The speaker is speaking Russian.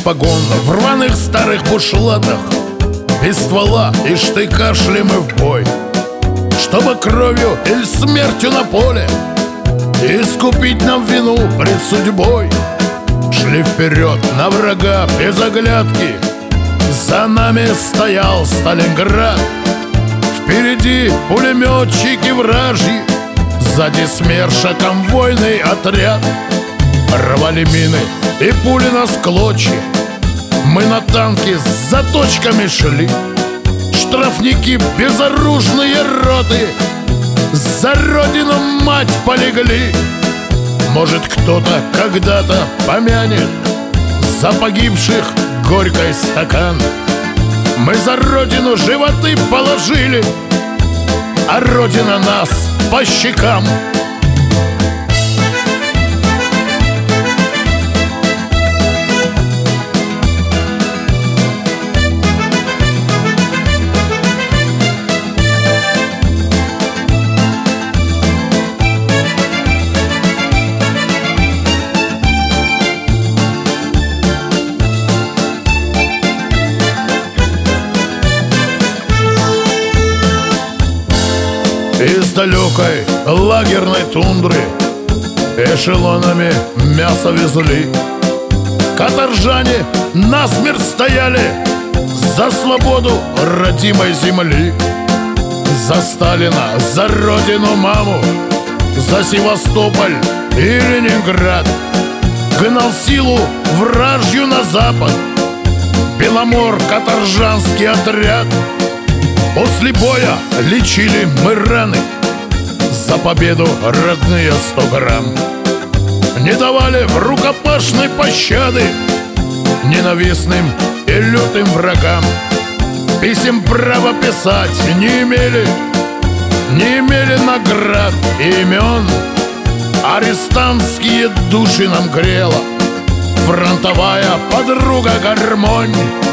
погон в рваных старых бушлатах, без ствола и штыка шли мы в бой, чтобы кровью или смертью на поле искупить нам вину пред судьбой. Шли вперед на врага без оглядки, за нами стоял Сталинград. Впереди пулеметчики вражьи, сзади СМЕРШа конвойный отряд. Рвали мины и пули нас клочья, мы на танке с заточками шли. Штрафники безоружные роты за родину мать полегли. Может, кто-то когда-то помянет за погибших горький стакан. Мы за родину животы положили, а родина нас по щекам. Из далекой лагерной тундры эшелонами мясо везли. Каторжане насмерть стояли за свободу родимой земли. За Сталина, за родину маму, за Севастополь и Ленинград. Гнал силу вражью на запад Беломор-каторжанский отряд. После боя лечили мы раны, за победу родные 100 грамм. Не давали в рукопашной пощады ненавистным и лютым врагам. Писем права писать не имели наград и имен. Арестантские души нам грела фронтовая подруга гармонь.